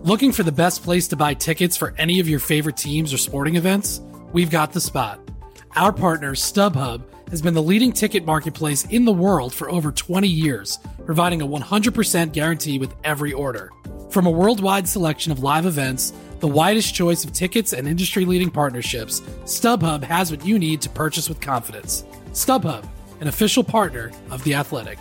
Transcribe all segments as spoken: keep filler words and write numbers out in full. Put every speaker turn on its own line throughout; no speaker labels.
Looking for the best place to buy tickets for any of your favorite teams or sporting events? We've got the spot. Our partner, StubHub, has been the leading ticket marketplace in the world for over twenty years, providing a one hundred percent guarantee with every order. From a worldwide selection of live events, the widest choice of tickets and industry-leading partnerships, StubHub has what you need to purchase with confidence. StubHub, an official partner of The Athletic.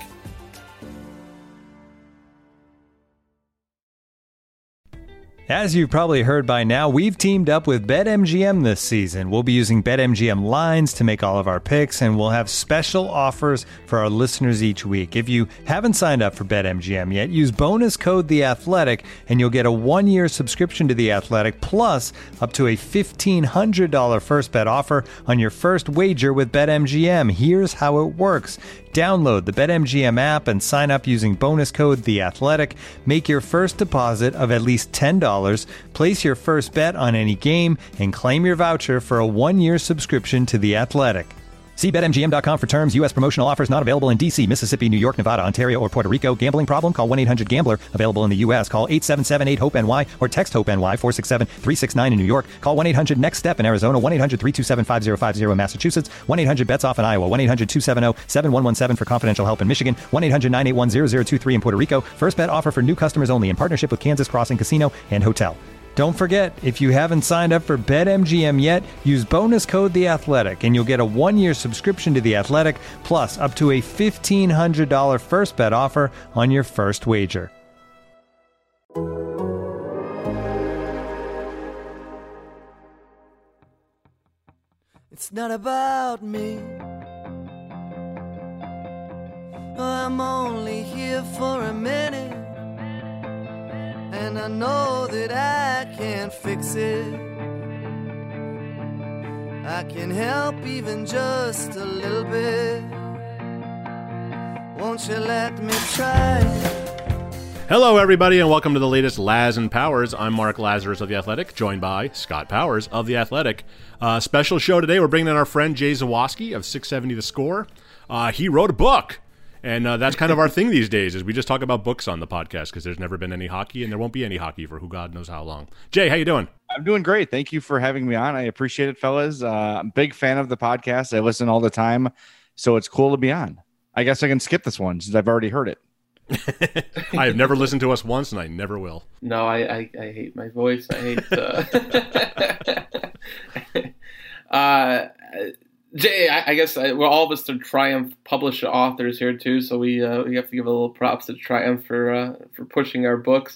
As you've probably heard by now, we've teamed up with BetMGM this season. We'll be using BetMGM lines to make all of our picks, and we'll have special offers for our listeners each week. If you haven't signed up for BetMGM yet, use bonus code The Athletic, and you'll get a one-year subscription to The Athletic, plus up to a fifteen hundred dollars first bet offer on your first wager with BetMGM. Here's how it works. Download the BetMGM app and sign up using bonus code The Athletic. Make your first deposit of at least ten dollars, place your first bet on any game, and claim your voucher for a one-year subscription to The Athletic. See Bet M G M dot com for terms. U S promotional offers not available in D C, Mississippi, New York, Nevada, Ontario, or Puerto Rico. Gambling problem? Call one eight hundred gambler. Available in the U S. Call eight seven seven eight hope N Y or text HOPE-NY four six seven three six nine in New York. Call one eight hundred next step in Arizona. one eight hundred three two seven five zero five zero in Massachusetts. one eight hundred bets off in Iowa. one eight hundred two seven zero seven one one seven for confidential help in Michigan. one eight hundred nine eight one zero zero two three in Puerto Rico. First bet offer for new customers only in partnership with Kansas Crossing Casino and Hotel. Don't forget, if you haven't signed up for BetMGM yet, use bonus code The Athletic, and you'll get a one-year subscription to The Athletic, plus up to a fifteen hundred dollars first bet offer on your first wager.
It's not about me. I'm only here for a minute, and I know that I can't fix it. I can help even just a little bit. Won't you let me try?
Hello, everybody, and welcome to the latest Laz and Powers. I'm Mark Lazarus of The Athletic, joined by Scott Powers of The Athletic. Uh, special show today. We're bringing in our friend Jay Zawaski of six seventy The Score. Uh, he wrote a book. And uh, that's kind of our thing these days, is we just talk about books on the podcast because there's never been any hockey, and there won't be any hockey for who God knows how long. Jay, how you doing?
I'm doing great. Thank you for having me on. I appreciate it, fellas. Uh, I'm a big fan of the podcast. I listen all the time, so it's cool to be on. I guess I can skip this one since I've already heard it.
I have never listened to us once, and I never will.
No, I, I, I hate my voice. I hate... Uh... uh, Jay, I, I guess I, we're all of us are Triumph publisher authors here too, so we uh, we have to give a little props to Triumph for uh, for pushing our books.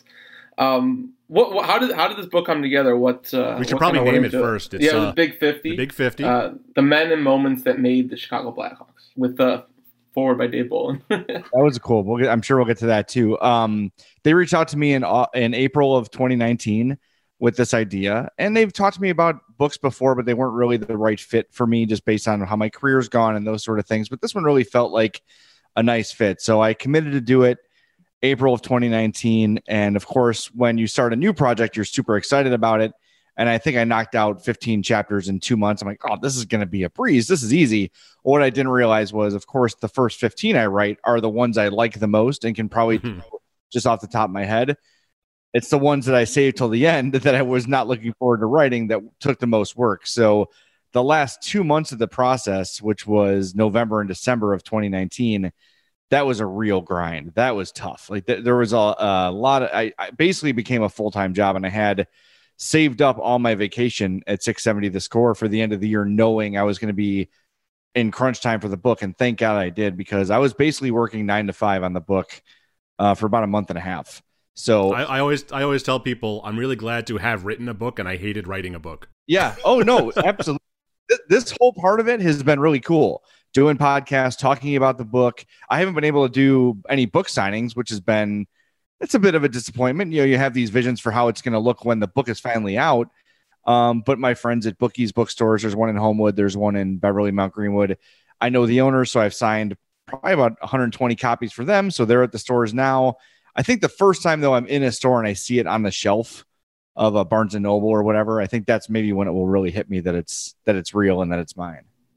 Um, what, what how did how did this book come together? What uh,
we should
what
probably
kind of
name it first. It's,
yeah, it was
uh,
Big Fifty.
The Big Fifty.
Uh, the men and moments that made the Chicago Blackhawks, with the forward by Dave Bolin.
That was cool. We'll get, I'm sure we'll get to that too. Um, they reached out to me in uh, in April of twenty nineteen with this idea, and they've talked to me about books before, but they weren't really the right fit for me just based on how my career's gone and those sort of things. But this one really felt like a nice fit. So I committed to do it April of twenty nineteen. And of course, when you start a new project, you're super excited about it. And I think I knocked out fifteen chapters in two months. I'm like, oh, this is going to be a breeze. This is easy. What I didn't realize was, of course, the first fifteen I write are the ones I like the most and can probably do just off the top of my head. It's the ones that I saved till the end that I was not looking forward to writing that took the most work. So the last two months of the process, which was November and December of twenty nineteen, that was a real grind. That was tough. Like th- there was a, a lot of, I, I basically became a full-time job, and I had saved up all my vacation at six seventy The Score for the end of the year, knowing I was going to be in crunch time for the book. And thank God I did, because I was basically working nine to five on the book uh, for about a month and a half. So
I, I always I always tell people I'm really glad to have written a book, and I hated writing a book.
Yeah. Oh, no, absolutely. This whole part of it has been really cool. Doing podcasts, talking about the book. I haven't been able to do any book signings, which has been, it's a bit of a disappointment. You know, you have these visions for how it's going to look when the book is finally out. Um, but my friends at Bookies Bookstores, there's one in Homewood, there's one in Beverly, Mount Greenwood. I know the owners, so I've signed probably about one hundred twenty copies for them. So they're at the stores now. I think the first time, though, I'm in a store and I see it on the shelf of a Barnes and Noble or whatever, I think that's maybe when it will really hit me that it's that it's real and that it's mine.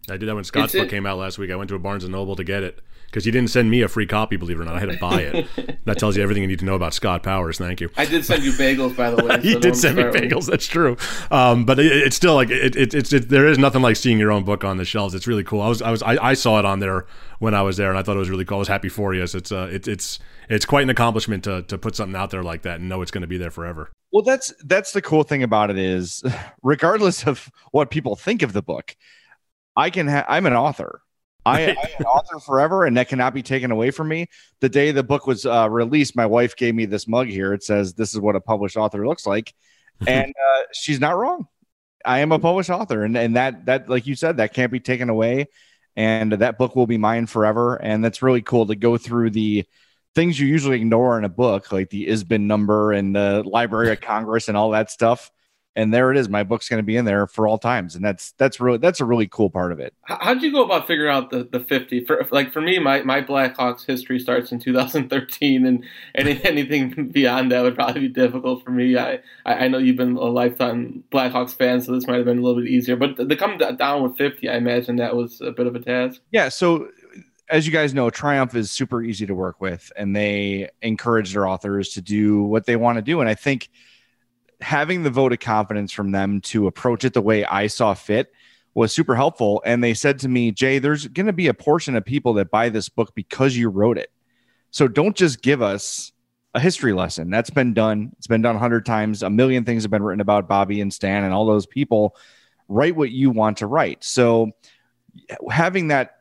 I did that when Scott's
It's
book
it.
came out last week. I went to a Barnes and Noble to get it because he didn't send me a free copy, believe it or not. I had to buy it. That tells you everything you need to know about Scott Powers. Thank you.
I did send you bagels, by the way.
You
so
did send me
start with-
bagels. That's true. Um, but it, it's still like it, it, it's it, there is nothing like seeing your own book on the shelves. It's really cool. I was I was I, I saw it on there when I was there, and I thought it was really cool. I was happy for you. So it's uh, it, it's it's quite an accomplishment to to put something out there like that and know it's going to be there forever.
Well, that's that's the cool thing about it is, regardless of what people think of the book, I can. Ha- I'm an author. I, I'm an author forever, and that cannot be taken away from me. The day the book was uh, released, my wife gave me this mug here. It says, "This is what a published author looks like," and uh, she's not wrong. I am a published author, and and that that like you said, that can't be taken away, and that book will be mine forever. And that's really cool to go through the things you usually ignore in a book, like the I S B N number and the Library of Congress and all that stuff. And there it is. My book's going to be in there for all times, and that's that's really that's a really cool part of it.
How did you go about figuring out the, the fifty? For like for me, my, my Blackhawks history starts in two thousand thirteen, and any, anything beyond that would probably be difficult for me. I, I know you've been a lifetime Blackhawks fan, so this might have been a little bit easier. But to come down with fifty, I imagine that was a bit of a task.
Yeah. So as you guys know, Triumph is super easy to work with, and they encourage their authors to do what they want to do. And I think having the vote of confidence from them to approach it the way I saw fit was super helpful. And they said to me, Jay, there's going to be a portion of people that buy this book because you wrote it. So don't just give us a history lesson. That's been done. It's been done a hundred times. A million things have been written about Bobby and Stan and all those people. Write what you want to write. So having that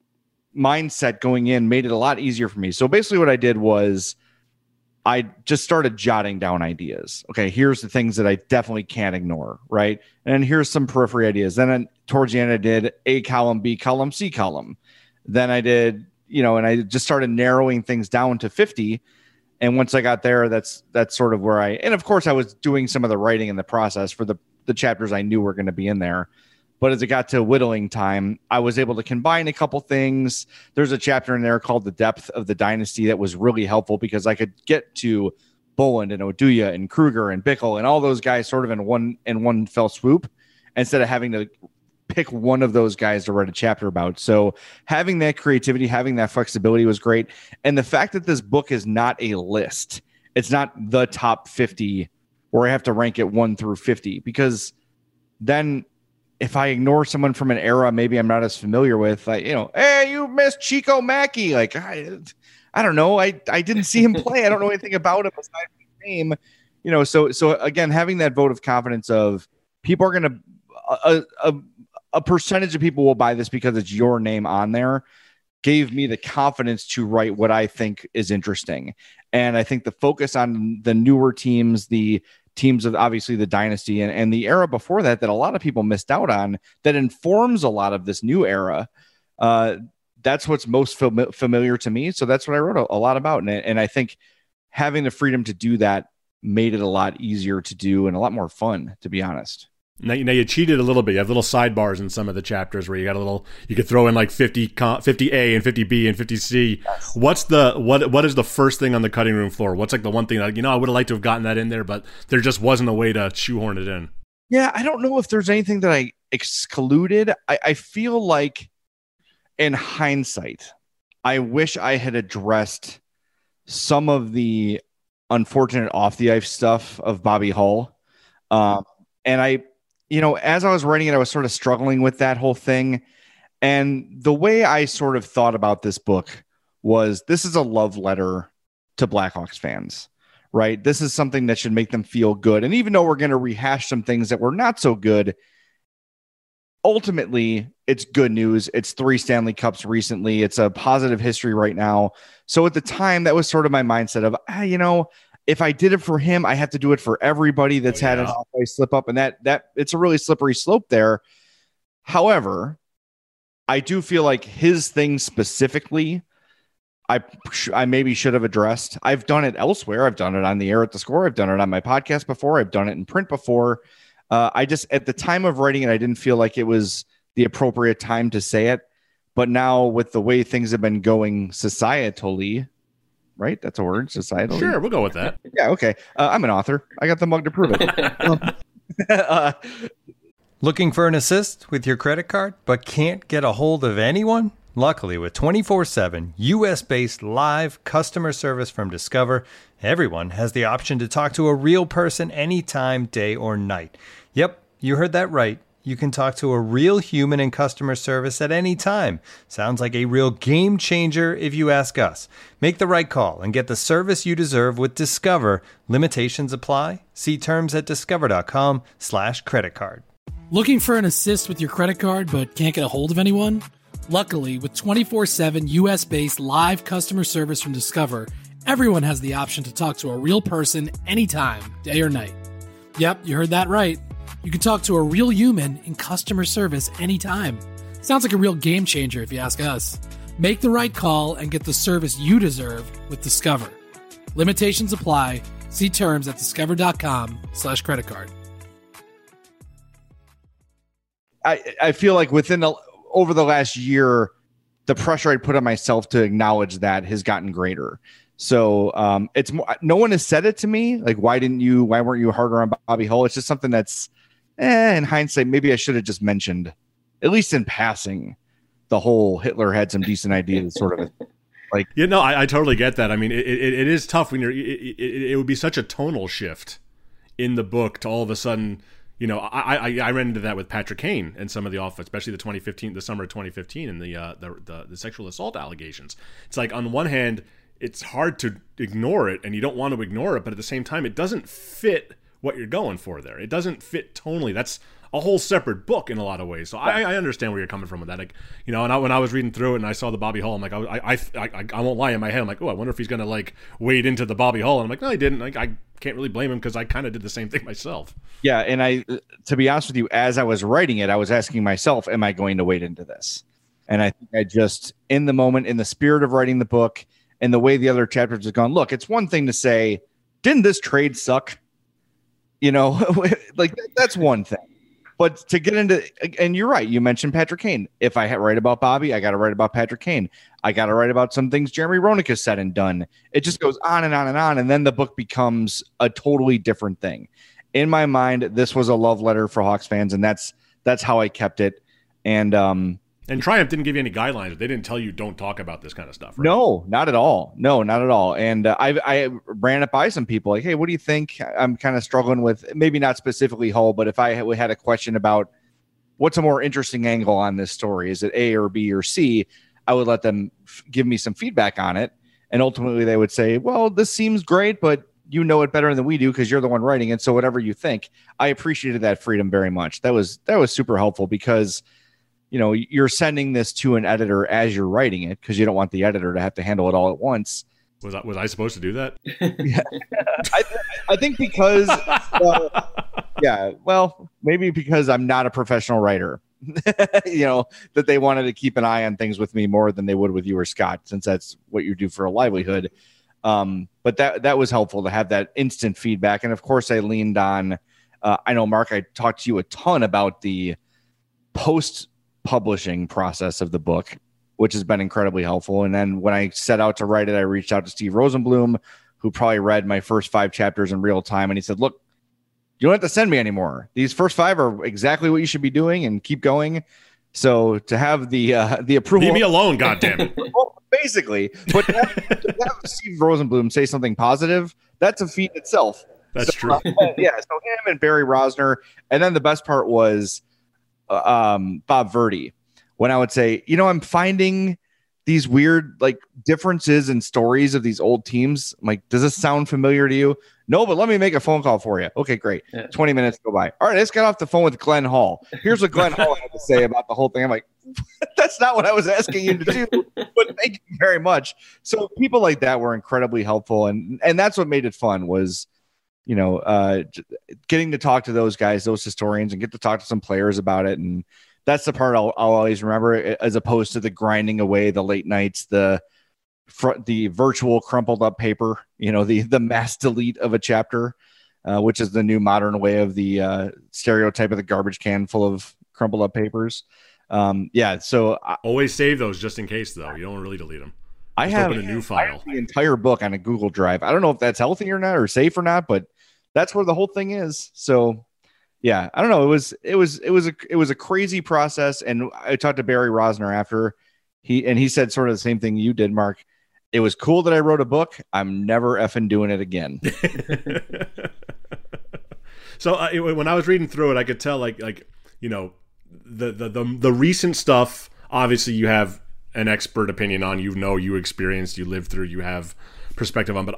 mindset going in made it a lot easier for me. So basically what I did was I just started jotting down ideas. Okay, here's the things that I definitely can't ignore, right? And here's some periphery ideas. Then I, towards the end, I did A column, B column, C column. Then I did, you know, and I just started narrowing things down to fifty. And once I got there, that's that's sort of where I, and of course I was doing some of the writing in the process for the, the chapters I knew were going to be in there. But as it got to whittling time, I was able to combine a couple things. There's a chapter in there called The Depth of the Dynasty that was really helpful because I could get to Boland and Oduya and Kruger and Bickle and all those guys sort of in one in one fell swoop instead of having to pick one of those guys to write a chapter about. So having that creativity, having that flexibility was great. And the fact that this book is not a list, it's not the top fifty where I have to rank it one through fifty, because then if I ignore someone from an era maybe I'm not as familiar with, like, you know, hey, you missed Chico Mackey. Like, I, I don't know. I, I didn't see him play. I don't know anything about him aside from his name. You know, so so again, having that vote of confidence of people are going to, a, a, a percentage of people will buy this because it's your name on there, gave me the confidence to write what I think is interesting. And I think the focus on the newer teams, the teams of obviously the dynasty and, and the era before that, that a lot of people missed out on, that informs a lot of this new era. Uh, that's what's most fam- familiar to me. So that's what I wrote a, a lot about. And, and I think having the freedom to do that made it a lot easier to do and a lot more fun, to be honest.
Now, now you cheated a little bit. You have little sidebars in some of the chapters where you got a little. You could throw in like fifty, fifty A and fifty B and fifty C. Yes. What's the what? What is the first thing on the cutting room floor? What's like the one thing that, you know, I would have liked to have gotten that in there, but there just wasn't a way to shoehorn it in.
Yeah, I don't know if there's anything that I excluded. I, I feel like, in hindsight, I wish I had addressed some of the unfortunate off the ice stuff of Bobby Hull, um, and I. You know, as I was writing it, I was sort of struggling with that whole thing. And the way I sort of thought about this book was, this is a love letter to Blackhawks fans, right? This is something that should make them feel good. And even though we're going to rehash some things that were not so good, ultimately it's good news. It's three Stanley Cups recently. It's a positive history right now. So at the time, that was sort of my mindset of, ah, you know, if I did it for him, I have to do it for everybody that's oh, yeah. had an halfway slip up, and that that it's a really slippery slope there. However, I do feel like his thing specifically, I I maybe should have addressed. I've done it elsewhere. I've done it on the air at the Score. I've done it on my podcast before. I've done it in print before. Uh, I just, at the time of writing it, I didn't feel like it was the appropriate time to say it. But now, with the way things have been going societally. Right? That's a word, societal.
Sure, we'll go with that.
Yeah, okay. Uh, I'm an author. I got the mug to prove it. um, uh,
Looking for an assist with your credit card, but can't get a hold of anyone? Luckily, with twenty-four seven U S-based live customer service from Discover, everyone has the option to talk to a real person anytime, day or night. Yep, you heard that right. You can talk to a real human in customer service at any time. Sounds like a real game changer if you ask us. Make the right call and get the service you deserve with Discover. Limitations apply. See terms at discover.com slash credit card.
Looking for an assist with your credit card but can't get a hold of anyone? Luckily, with twenty-four seven U S-based live customer service from Discover, everyone has the option to talk to a real person anytime, day or night. Yep, you heard that right. You can talk to a real human in customer service anytime. Sounds like a real game changer if you ask us. Make the right call and get the service you deserve with Discover. Limitations apply. See terms at discover.com slash credit card.
I, I feel like within the, over the last year, the pressure I put on myself to acknowledge that has gotten greater. So um, it's more, no one has said it to me. Like, why didn't you, why weren't you harder on Bobby Hull? It's just something that's, eh, in hindsight, maybe I should have just mentioned, at least in passing, the whole Hitler had some decent ideas sort of like,
you know, I, I totally get that. I mean, it, it, it is tough when you're, it, it, it would be such a tonal shift in the book to all of a sudden, you know, I, I I ran into that with Patrick Kane and some of the off, especially the twenty fifteen, the summer of twenty fifteen, and the, uh, the the the sexual assault allegations. It's like, on one hand, it's hard to ignore it, and you don't want to ignore it, but at the same time, it doesn't fit what you're going for there. It doesn't fit tonally. That's a whole separate book in a lot of ways. So I, I understand where you're coming from with that. Like, you know, and I, when I was reading through it and I saw the Bobby Hull, I'm like, I I I, I won't lie, in my head, I'm like, oh, I wonder if he's gonna like wade into the Bobby Hull. And I'm like, no, he didn't. Like, I can't really blame him because I kind of did the same thing myself.
Yeah, and I, to be honest with you, as I was writing it, I was asking myself, am I going to wade into this? And I think I just, in the moment, in the spirit of writing the book, and the way the other chapters have gone, look, it's one thing to say, didn't this trade suck? You know, like that's one thing. But to get into, and you're right, you mentioned Patrick Kane. If I write about Bobby, I got to write about Patrick Kane. I got to write about some things Jeremy Roenick has said and done. It just goes on and on and on. And then the book becomes a totally different thing. In my mind, this was a love letter for Hawks fans, and that's that's how I kept it. And um,
and Triumph didn't give you any guidelines. They didn't tell you don't talk about this kind of stuff, right?
No, not at all. No, not at all. And uh, I I ran it by some people like, hey, what do you think? I'm kind of struggling with, maybe not specifically Hull, but if I had a question about what's a more interesting angle on this story, is it A or B or C, I would let them f- give me some feedback on it. And ultimately they would say, well, this seems great, but you know it better than we do because you're the one writing it. So whatever you think. I appreciated that freedom very much. That was that was super helpful because, you know, you're sending this to an editor as you're writing it because you don't want the editor to have to handle it all at once.
Was I, was I supposed to do that?
Yeah. I, I think because, uh, yeah, well, maybe because I'm not a professional writer, you know, that they wanted to keep an eye on things with me more than they would with you or Scott, since that's what you do for a livelihood. Um, but that, that was helpful to have that instant feedback. And of course I leaned on, uh, I know, Mark, I talked to you a ton about the post publishing process of the book, which has been incredibly helpful. And then when I set out to write it, I reached out to Steve Rosenblum, who probably read my first five chapters in real time. And he said, look, you don't have to send me anymore. These first five are exactly what you should be doing, and keep going. So to have the, uh, the approval,
leave me alone. God damn it.
Well, basically, but to have, to have Steve Rosenblum say something positive, that's a feat itself.
That's
so,
true.
Uh, yeah. So him and Barry Rosner. And then the best part was, um Bob Verdi, when I would say, you know, I'm finding these weird like differences in stories of these old teams. I'm like, does this sound familiar to you? No, but let me make a phone call for you. Okay, great. Yeah. twenty minutes go by. All right, let's get off the phone with Glenn Hall. Here's what Glenn Hall had to say about the whole thing. I'm like, that's not what I was asking you to do, but thank you very much. So people like that were incredibly helpful, and and that's what made it fun was, you know, uh, getting to talk to those guys, those historians, and get to talk to some players about it. And that's the part I'll, I'll always remember, as opposed to the grinding away, the late nights, the fr- the virtual crumpled up paper, you know, the the mass delete of a chapter, uh, which is the new modern way of the uh, stereotype of the garbage can full of crumpled up papers. Um, yeah. So I,
always save those just in case, though. You don't really delete them.
I have,
open a new file.
I have the entire book on a Google Drive. I don't know if that's healthy or not, or safe or not, but that's where the whole thing is. So yeah, I don't know. It was it was it was a it was a crazy process. And I talked to Barry Rosner after he and he said sort of the same thing you did, Mark. It was cool that I wrote a book. I'm never effing doing it again.
So uh, when I was reading through it, I could tell like like you know the the the, the recent stuff. Obviously, you have an expert opinion on. You know, you experienced, you lived through, you have perspective on. But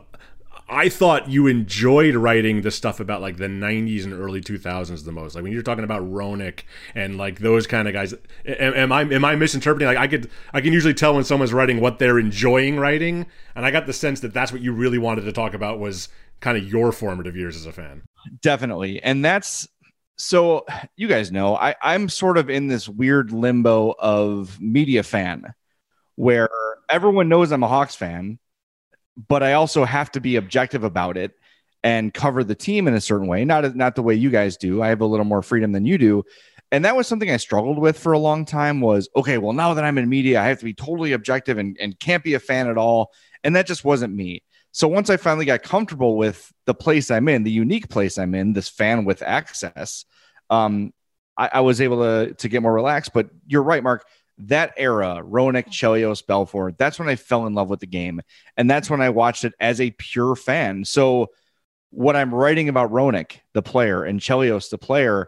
I thought you enjoyed writing the stuff about like the nineties and early two thousands the most. Like when you're talking about Roenick and like those kind of guys. Am, am I am I misinterpreting? Like I could I can usually tell when someone's writing what they're enjoying writing, and I got the sense that that's what you really wanted to talk about was kind of your formative years as a fan.
Definitely, and that's so. You guys know I I'm sort of in this weird limbo of media fan, where everyone knows I'm a Hawks fan, but I also have to be objective about it and cover the team in a certain way. Not, not the way you guys do. I have a little more freedom than you do. And that was something I struggled with for a long time was, okay, well, now that I'm in media, I have to be totally objective and, and can't be a fan at all. And that just wasn't me. So once I finally got comfortable with the place I'm in, the unique place I'm in, this fan with access, um, I, I was able to, to get more relaxed. But you're right, Mark. That era, Roenick, Chelios, Belfort, that's when I fell in love with the game. And that's when I watched it as a pure fan. So what I'm writing about Roenick, the player, and Chelios, the player,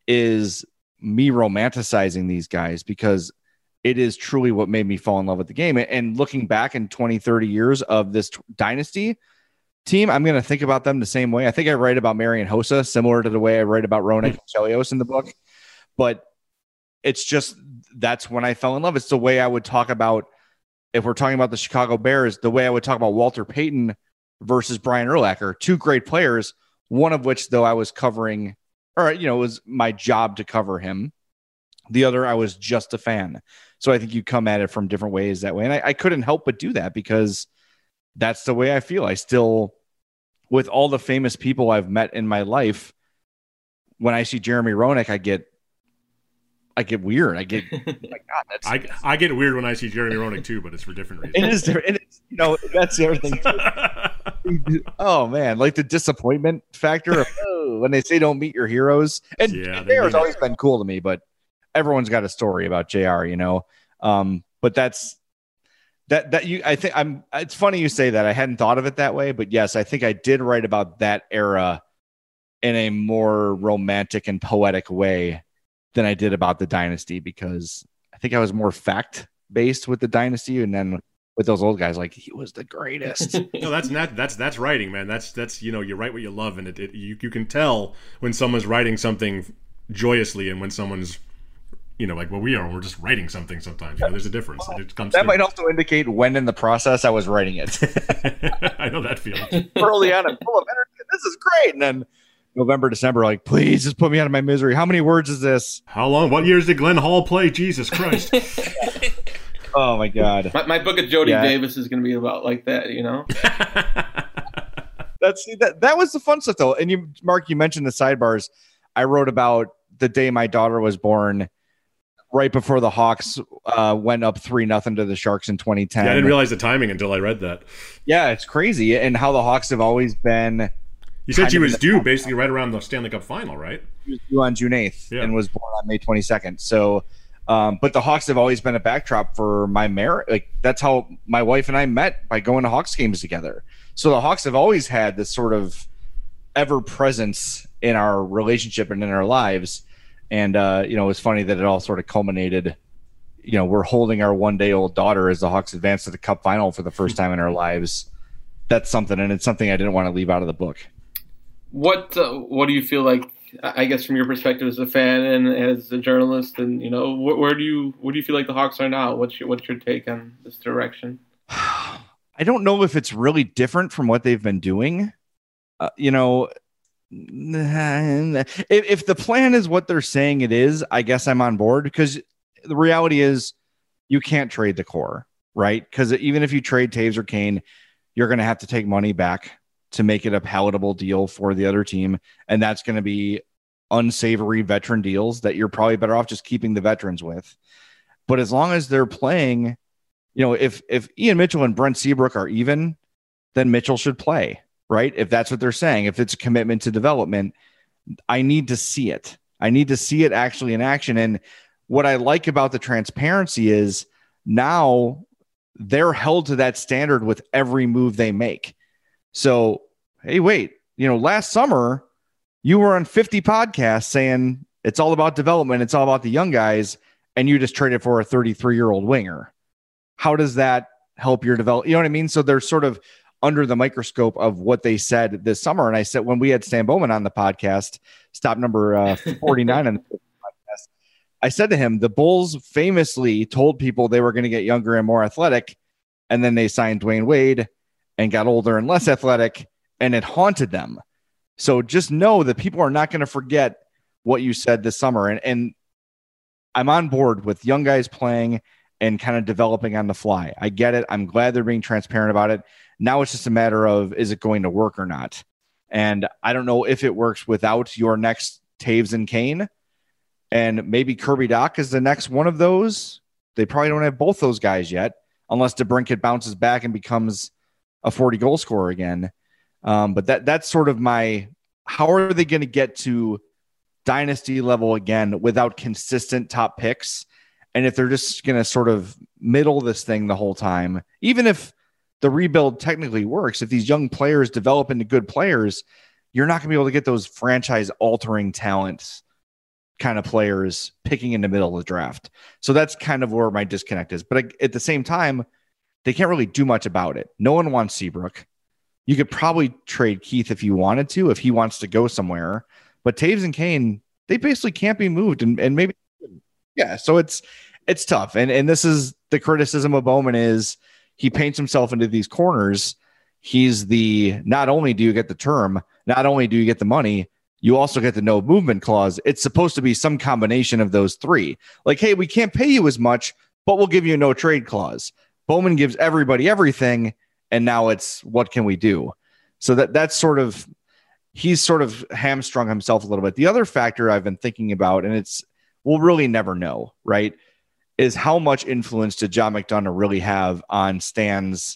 is me romanticizing these guys because it is truly what made me fall in love with the game. And looking back in twenty, thirty years of this dynasty team, I'm going to think about them the same way. I think I write about Marian Hossa similar to the way I write about Roenick and Chelios in the book. But it's just, that's when I fell in love. It's the way I would talk about, if we're talking about the Chicago Bears, the way I would talk about Walter Payton versus Brian Urlacher, two great players, one of which, though, I was covering, or, you know, it was my job to cover him. The other, I was just a fan. So I think you come at it from different ways that way. And I, I couldn't help but do that because that's the way I feel. I still, with all the famous people I've met in my life, when I see Jeremy Roenick, I get, I get weird. I get, oh my God, that's,
I I get weird when I see Jeremy Roenick too, but it's for different reasons.
It is different. And it's, you know, that's the other thing too. Oh man, like the disappointment factor of, oh, when they say don't meet your heroes. And,
yeah,
and J R has always been cool to me, but everyone's got a story about J R, you know. Um, but that's that that you. I think I'm. It's funny you say that. I hadn't thought of it that way, but yes, I think I did write about that era in a more romantic and poetic way than I did about the dynasty, because I think I was more fact based with the dynasty, and then with those old guys, like, he was the greatest.
No, that's not that's that's writing, man. That's that's you know, you write what you love, and it, it you you can tell when someone's writing something joyously and when someone's, you know, like what we are, we're just writing something sometimes. You know, there's a difference. It comes
that
through.
might also indicate when in the process I was writing it.
I know that feeling.
Early on, I'm full of energy. This is great, and then November, December, like, please just put me out of my misery. How many words is this?
How long? What years did Glenn Hall play? Jesus Christ.
Oh, my God.
My, my book of Jody
Yeah.
Davis is going to be about like that, you know?
That's that. That was the fun stuff, though. And you, Mark, you mentioned the sidebars. I wrote about the day my daughter was born, right before the Hawks uh, went up three nothing to the Sharks in twenty ten.
Yeah, I didn't realize the timing until I read that.
Yeah, it's crazy. And how the Hawks have always been.
You said
kind
she
of
was
in the
due
top
basically right around the Stanley Cup final, right?
She was due on June eighth
Yeah.
and was born on May twenty-second. So, um, but the Hawks have always been a backdrop for my marriage. Like, that's how my wife and I met, by going to Hawks games together. So the Hawks have always had this sort of ever presence in our relationship and in our lives. And, uh, you know, it's funny that it all sort of culminated. You know, we're holding our one day old daughter as the Hawks advance to the Cup final for the first time in our lives. That's something. And it's something I didn't want to leave out of the book.
What uh, what do you feel like, I guess, from your perspective as a fan and as a journalist, and, you know, wh- where do you where do you feel like the Hawks are now? What's your, what's your take on this direction?
I don't know if it's really different from what they've been doing. Uh, you know, if, if the plan is what they're saying it is, I guess I'm on board, because the reality is you can't trade the core, right? Because even if you trade Taves or Kane, you're going to have to take money back to make it a palatable deal for the other team. And that's going to be unsavory veteran deals that you're probably better off just keeping the veterans with. But as long as they're playing, you know, if, if Ian Mitchell and Brent Seabrook are even, then Mitchell should play, right? If that's what they're saying, if it's a commitment to development, I need to see it. I need to see it actually in action. And what I like about the transparency is now they're held to that standard with every move they make. So, hey, wait, you know, last summer you were on fifty podcasts saying it's all about development. It's all about the young guys. And you just traded for a thirty-three year old winger. How does that help your develop? You know what I mean? So they're sort of under the microscope of what they said this summer. And I said, when we had Stan Bowman on the podcast, stop number uh, forty-nine on the podcast, I said to him, the Bulls famously told people they were going to get younger and more athletic. And then they signed Dwayne Wade and got older and less athletic, and it haunted them. So just know that people are not going to forget what you said this summer. And, and I'm on board with young guys playing and kind of developing on the fly. I get it. I'm glad they're being transparent about it. Now it's just a matter of, is it going to work or not? And I don't know if it works without your next Taves and Kane. And maybe Kirby Doc is the next one of those. They probably don't have both those guys yet, unless DeBrincat bounces back and becomes a forty goal scorer again. Um, but that that's sort of my, how are they going to get to dynasty level again without consistent top picks? And if they're just going to sort of middle this thing the whole time, even if the rebuild technically works, if these young players develop into good players, you're not going to be able to get those franchise altering talents kind of players picking in the middle of the draft. So that's kind of where my disconnect is. But at the same time, they can't really do much about it. No one wants Seabrook. You could probably trade Keith if you wanted to, if he wants to go somewhere. But Taves and Kane, they basically can't be moved. And, and maybe, yeah, so it's it's tough. And, and this is the criticism of Bowman is he paints himself into these corners. He's the, not only do you get the term, not only do you get the money, you also get the no movement clause. It's supposed to be some combination of those three. Like, hey, we can't pay you as much, but we'll give you a no trade clause. Bowman gives everybody everything, and now it's what can we do? So that that's sort of, he's sort of hamstrung himself a little bit. The other factor I've been thinking about, and it's, we'll really never know, right, is how much influence did John McDonough really have on Stan's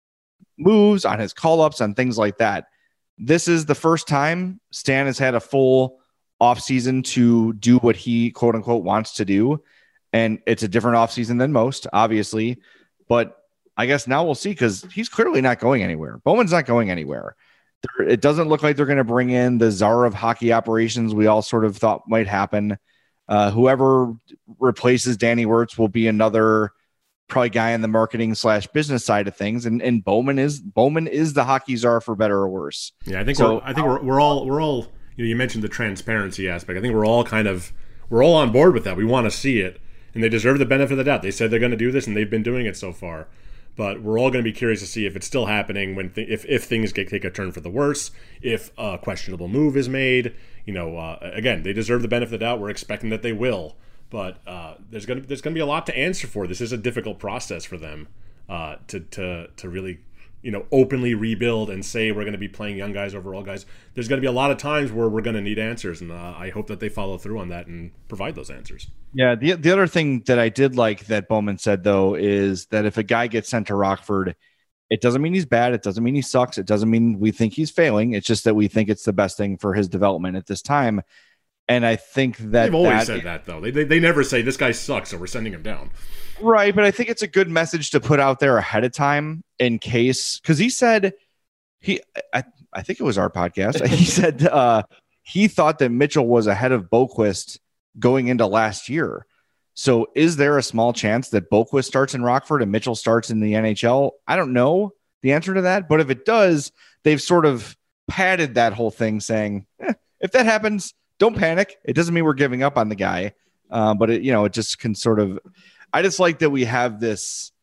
moves, on his call-ups, on things like that. This is the first time Stan has had a full offseason to do what he, quote unquote, wants to do. And it's a different offseason than most, obviously. But I guess now we'll see, because he's clearly not going anywhere. Bowman's not going anywhere. There, it doesn't look like they're going to bring in the czar of hockey operations we all sort of thought might happen. Uh, whoever replaces Danny Wirtz will be another probably guy on the marketing slash business side of things. And, and Bowman is Bowman is the hockey czar, for better or worse.
Yeah, I think
so,
we're, I think we're, we're all we're all you know, you mentioned the transparency aspect. I think we're all kind of we're all on board with that. We want to see it, and they deserve the benefit of the doubt. They said they're going to do this, and they've been doing it so far. But we're all going to be curious to see if it's still happening, when th- if if things get, take a turn for the worse, if a questionable move is made. You know, uh, again, they deserve the benefit of the doubt. We're expecting that they will, but uh, there's going to there's going to be a lot to answer for. This is a difficult process for them uh, to to to really, you know, openly rebuild and say we're going to be playing young guys over old guys. There's going to be a lot of times where we're going to need answers, and uh, I hope that they follow through on that and provide those answers.
Yeah, the the other thing that I did like that Bowman said, though, is that if a guy gets sent to Rockford, it doesn't mean he's bad. It doesn't mean he sucks. It doesn't mean we think he's failing. It's just that we think it's the best thing for his development at this time. And I think that
they've always
that,
said that, though. They, they they never say this guy sucks, so we're sending him down.
Right, but I think it's a good message to put out there ahead of time in case, because he said he, I, I think it was our podcast. He said uh, he thought that Mitchell was ahead of Boquist going into last year. So is there a small chance that Boquist starts in Rockford and Mitchell starts in the N H L? I don't know the answer to that, but if it does, they've sort of padded that whole thing saying, eh, if that happens, don't panic. It doesn't mean we're giving up on the guy. Uh, but it, you know, it just can sort of, I just like that we have this,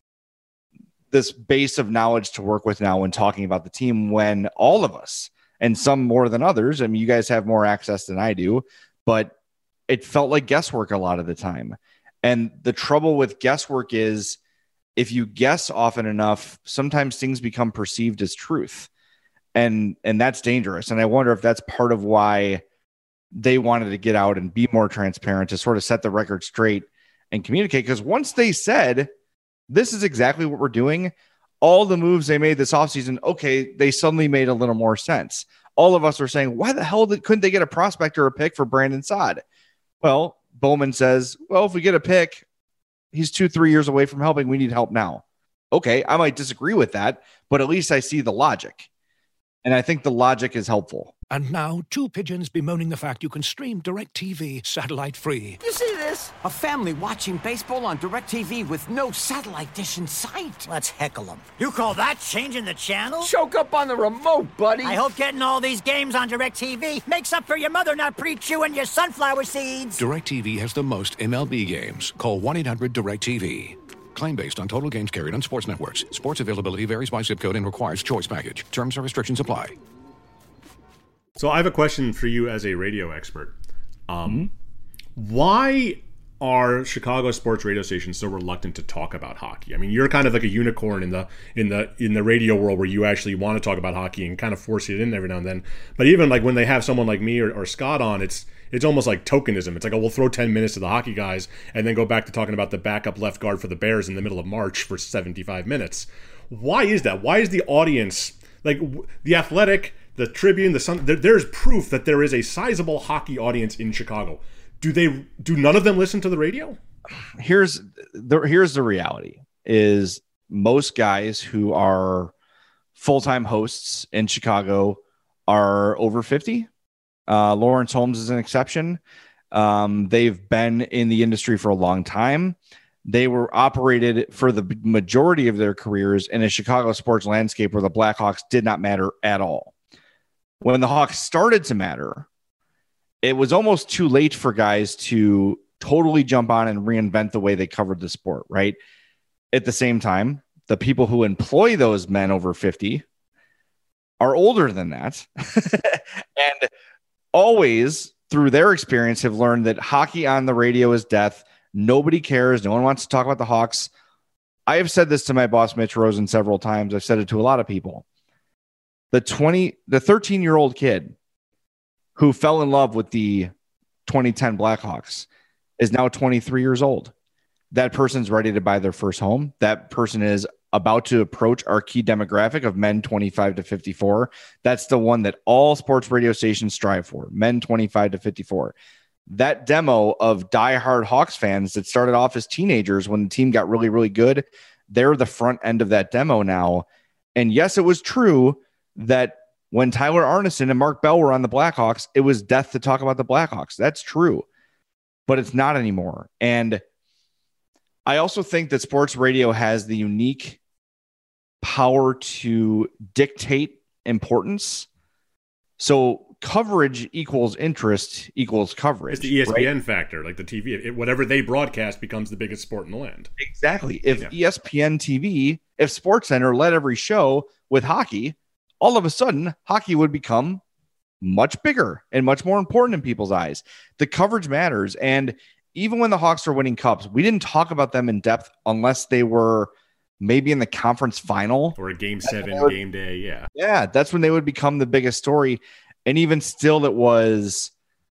this base of knowledge to work with now when talking about the team, when all of us, and some more than others, I mean, you guys have more access than I do, but it felt like guesswork a lot of the time. And the trouble with guesswork is if you guess often enough, sometimes things become perceived as truth. And, and that's dangerous. And I wonder if that's part of why they wanted to get out and be more transparent, to sort of set the record straight and communicate. Because once they said, this is exactly what we're doing, all the moves they made this offseason, okay, they suddenly made a little more sense. all of us are saying, why the hell did, couldn't they get a prospect or a pick for Brandon Saad? Well, Bowman says, well, if we get a pick, he's two, three years away from helping. We need help now. Okay, I might disagree with that, but at least I see the logic. And I think the logic is helpful.
And now, two pigeons bemoaning the fact you can stream DirecTV satellite-free.
You see this? A family watching baseball on DirecTV with no satellite dish in sight.
Let's heckle them. You call that changing the channel?
Choke up on the remote, buddy.
I hope getting all these games on DirecTV makes up for your mother not pre-chewing your sunflower seeds.
DirecTV has the most M L B games. Call one eight hundred direct T V. Claim based on total games carried on sports networks. Sports availability varies by zip code and requires choice package. Terms and restrictions apply.
So I have a question for you as a radio expert. Um, mm-hmm. Why are Chicago sports radio stations so reluctant to talk about hockey? I mean, you're kind of like a unicorn in the in the in the radio world where you actually want to talk about hockey and kind of force it in every now and then. But even like when they have someone like me or, or Scott on, it's it's almost like tokenism. It's like, oh, we'll throw ten minutes to the hockey guys and then go back to talking about the backup left guard for the Bears in the middle of March for seventy-five minutes. Why is that? Why is the audience, like the Athletic, the Tribune, the Sun, there, there's proof that there is a sizable hockey audience in Chicago. Do they? Do none of them listen to the radio?
Here's the here's the reality: is most guys who are full-time hosts in Chicago are over fifty. Uh, Lawrence Holmes is an exception. Um, they've been in the industry for a long time. They were operated for the majority of their careers in a Chicago sports landscape where the Blackhawks did not matter at all. When the Hawks started to matter, it was almost too late for guys to totally jump on and reinvent the way they covered the sport, right? At the same time, the people who employ those men over fifty are older than that. And always, through their experience, have learned that hockey on the radio is death. Nobody cares. No one wants to talk about the Hawks. I have said this to my boss, Mitch Rosen, several times. I've said it to a lot of people. The twenty, the thirteen-year-old kid who fell in love with the twenty ten Blackhawks is now twenty-three years old. That person's ready to buy their first home. That person is about to approach our key demographic of men twenty-five to fifty-four. That's the one that all sports radio stations strive for, men twenty-five to fifty-four. That demo of diehard Hawks fans that started off as teenagers when the team got really, really good, they're the front end of that demo now. And yes, it was true that when Tyler Arneson and Mark Bell were on the Blackhawks, it was death to talk about the Blackhawks. That's true, but it's not anymore. And I also think that sports radio has the unique power to dictate importance. So coverage equals interest equals coverage.
It's the E S P N
right?
factor, like the T V. It, whatever they broadcast becomes the biggest sport in the land.
Exactly. If
yeah.
E S P N T V, if SportsCenter led every show with hockey, all of a sudden hockey would become much bigger and much more important in people's eyes. The coverage matters. And even when the Hawks are winning cups, we didn't talk about them in depth unless they were maybe in the conference final
or a game seven,
would,
game day. Yeah.
Yeah. That's when they would become the biggest story. And even still, it was,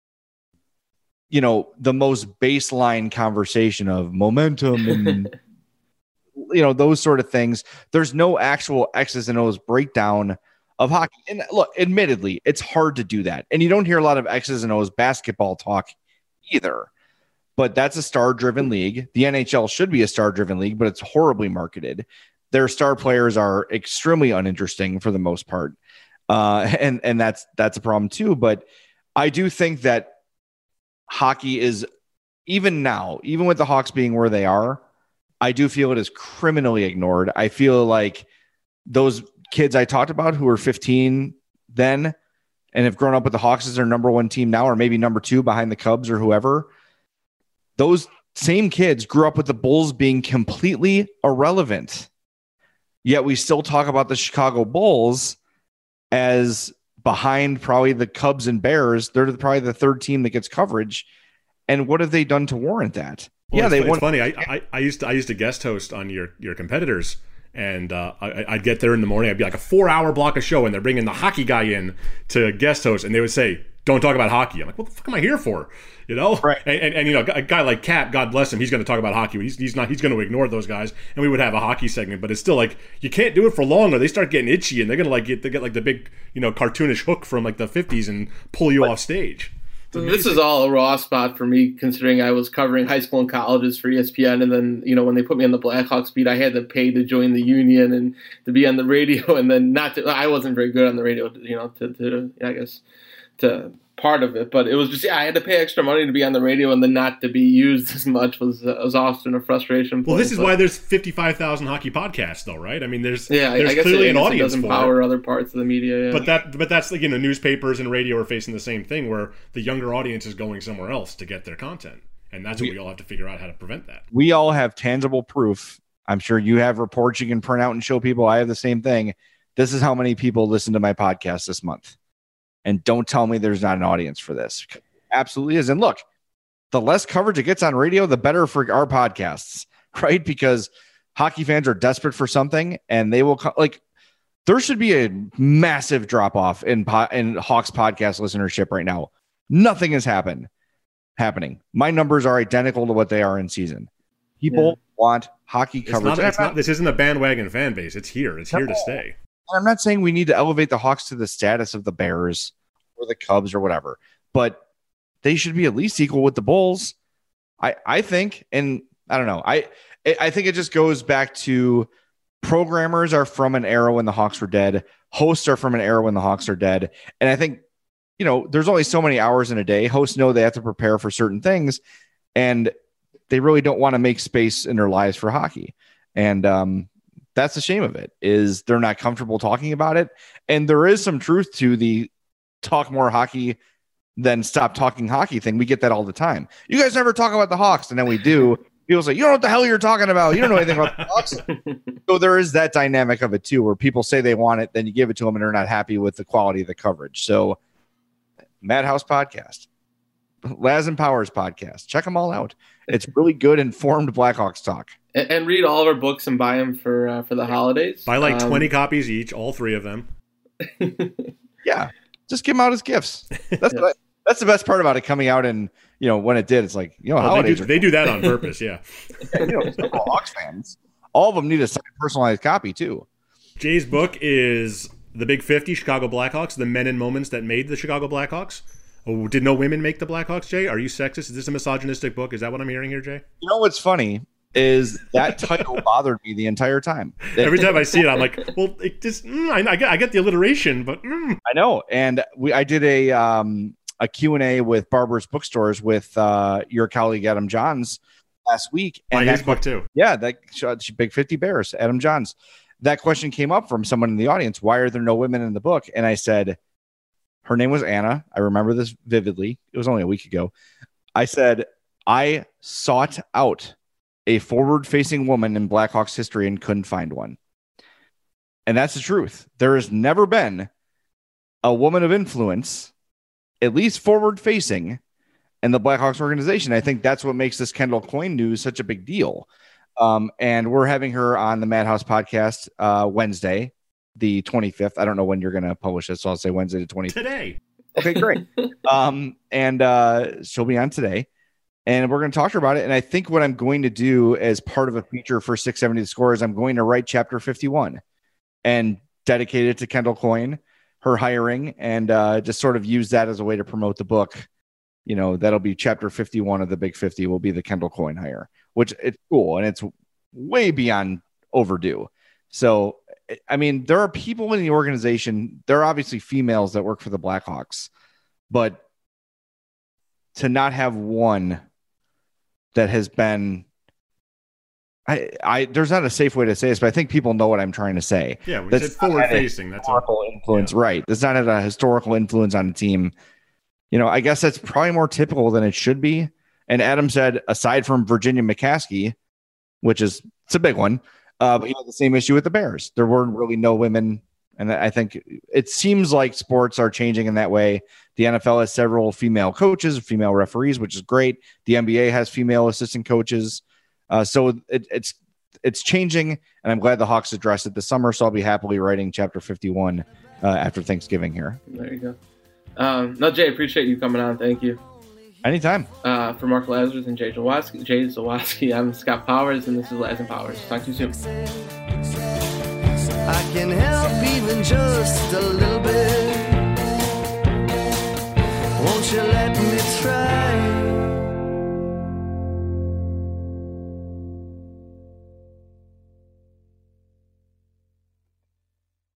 you know, the most baseline conversation of momentum and, you know, those sort of things. There's no actual X's and O's breakdown of hockey. And look, admittedly, it's hard to do that. And you don't hear a lot of X's and O's basketball talk either. But that's a star-driven league. The N H L should be a star-driven league, but it's horribly marketed. Their star players are extremely uninteresting for the most part. Uh, and, and that's that's a problem too. But I do think that hockey is, even now, even with the Hawks being where they are, I do feel it is criminally ignored. I feel like those kids I talked about who were fifteen then and have grown up with the Hawks as their number one team now, or maybe number two behind the Cubs or whoever, those same kids grew up with the Bulls being completely irrelevant. Yet we still talk about the Chicago Bulls as behind probably the Cubs and Bears. They're probably the third team that gets coverage. And what have they done to warrant that?
Well,
yeah,
it's,
they
it's
won.
funny. I, I I used to I used to guest host on your your competitors, and uh, I, I'd get there in the morning. I'd be like a four hour block of show, and they're bringing the hockey guy in to guest host, and they would say, don't talk about hockey. I'm like, what the fuck am I here for? You know?
Right.
And, and, and you know, a guy like Cap, God bless him, he's going to talk about hockey. He's, he's not. He's going to ignore those guys, and we would have a hockey segment. But it's still like you can't do it for long, or they start getting itchy, and they're going to like get they get like the big, you know, cartoonish hook from like the fifties and pull you off stage.
This is all a raw spot for me, considering I was covering high school and colleges for E S P N, and then, you know, when they put me on the Blackhawks beat, I had to pay to join the union and to be on the radio, and then not to, I wasn't very good on the radio, you know, to, to I guess, to part of it, but it was just, yeah, I had to pay extra money to be on the radio, and then not to be used as much was uh, was often a frustration point.
Well, this is
but,
why there's fifty-five thousand hockey podcasts, though, right? I mean, there's
yeah,
there's
I guess
clearly
it,
an
I guess
audience
it does
for
empower
it.
other parts of the media. Yeah.
But that, but that's like, you know, newspapers and radio are facing the same thing, where the younger audience is going somewhere else to get their content, and that's what we all have to figure out how to prevent that.
We all have tangible proof. I'm sure you have reports you can print out and show people. I have the same thing. This is how many people listen to my podcast this month. And don't tell me there's not an audience for this. Absolutely is. And look, the less coverage it gets on radio, the better for our podcasts, right? Because hockey fans are desperate for something, and they will co- like. There should be a massive drop off in po- in Hawks podcast listenership right now. Nothing has happened happening. My numbers are identical to what they are in season. People yeah. want hockey
it's
coverage.
Not, it's not, this isn't a bandwagon fan base. It's here. It's here to stay.
I'm not saying we need to elevate the Hawks to the status of the Bears or the Cubs or whatever, but they should be at least equal with the Bulls. I, I think, and I don't know. I, I think it just goes back to programmers are from an era when the Hawks were dead. Hosts are from an era when the Hawks are dead. And I think, you know, there's only so many hours in a day. Hosts know they have to prepare for certain things, and they really don't want to make space in their lives for hockey. And, um, that's the shame of it, is they're not comfortable talking about it. And there is some truth to the talk more hockey than stop talking hockey thing. We get that all the time. You guys never talk about the Hawks. And then we do. People say, you don't know what the hell you're talking about. You don't know anything about the Hawks. So there is that dynamic of it too, where people say they want it, then you give it to them and they're not happy with the quality of the coverage. So Madhouse podcast, Laz and Powers podcast, check them all out. It's really good, informed Blackhawks talk.
And, and read all of our books and buy them for uh, for the holidays.
Buy like
um,
twenty copies each, all three of them.
Yeah, just give them out as gifts. That's
yes.
what I, that's the best part about it coming out, and you know when it did, it's like, you know,
oh,
holidays.
They do, they do that on purpose, yeah.
Yeah, you know, Hawks fans, all of them need a personalized copy too.
Jay's book is The Big fifty, Chicago Blackhawks, the men and moments that made the Chicago Blackhawks. Oh, did no women make the Blackhawks, Jay? Are you sexist? Is this a misogynistic book? Is that what I'm hearing here, Jay?
You know what's funny is that title bothered me the entire time.
Every time I see it, I'm like, well, it just mm, I, I, get, I get the alliteration, but mm.
I know. And we I did a um, a Q and A with Barber's Bookstores with uh, your colleague Adam Johns last week.
And
that
his book too.
Yeah, that Big fifty Bears, Adam Johns. That question came up from someone in the audience. Why are there no women in the book? And I said, her name was Anna. I remember this vividly. It was only a week ago. I said, I sought out a forward-facing woman in Blackhawks history and couldn't find one. And that's the truth. There has never been a woman of influence, at least forward-facing, in the Blackhawks organization. I think that's what makes this Kendall Coyne news such a big deal. Um, and we're having her on the Madhouse podcast uh, Wednesday, the twenty-fifth. I don't know when you're going to publish it, so I'll say Wednesday the twenty-fifth.
Today.
Okay, great. um, and uh, she'll be on today, and we're going to talk to her about it. And I think what I'm going to do as part of a feature for six seventy The Score is I'm going to write chapter fifty-one and dedicate it to Kendall Coyne, her hiring, and uh, just sort of use that as a way to promote the book. You know, that'll be chapter fifty-one of the Big fifty will be the Kendall Coyne hire, which it's cool, and it's way beyond overdue. So, I mean, there are people in the organization. There are obviously females that work for the Blackhawks, but to not have one that has been, I, I, there's not a safe way to say this, but I think people know what I'm trying to say.
Yeah, we
that's
said forward facing. That's
historical influence, yeah. Right? That's not had a historical influence on the team. You know, I guess that's probably more typical than it should be. And Adam said, aside from Virginia McCaskey, which is it's a big one. Uh, but you know, the same issue with the Bears. There weren't really no women. And I think it seems like sports are changing in that way. The N F L has several female coaches, female referees, which is great. The N B A has female assistant coaches. Uh, so it, it's it's changing, and I'm glad the Hawks addressed it this summer. So I'll be happily writing chapter fifty-one uh, after Thanksgiving here.
There you go. Um, no, Jay, appreciate you coming on. Thank you.
Anytime.
Uh, for Mark Lazarus and Jay Zawaski, Jay Zawaski, I'm Scott Powers, and this is Laz and Powers. Talk to you soon.
I can help even just a little